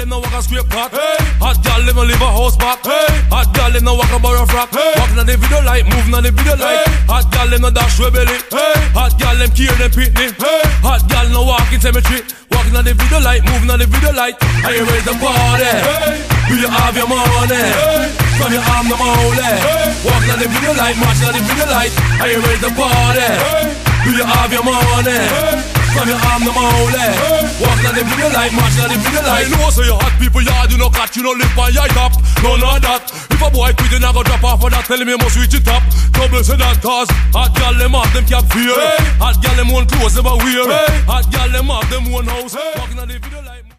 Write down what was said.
them no walk a scrape pot. Hot gal them no live a house back. Hot gal them no walk a borrow frack. Walking on the video light, moving on the video light. Hot gal them no dash with belly. Hot gal them care them pitney. Hot gal no walk in cemetery. Walking on the video light, moving on the video light. Are you ready to party? Do you have your money? From your arm the mole. Walking on the video light, marching on the video light. Are you ready to party? Do you have your money? From your arm the mole. Walking on the video light, marching on the video light. I know so you hot people yard, you no catch, you no live on your top. No, not that. If a boy quit, you not go drop off for that. Tell him you must reach the top. Trouble say that cause hot gal them off them cap fear. Hot gal them one clothes them a wear. Hot gal them off them one house. Walking on the video light.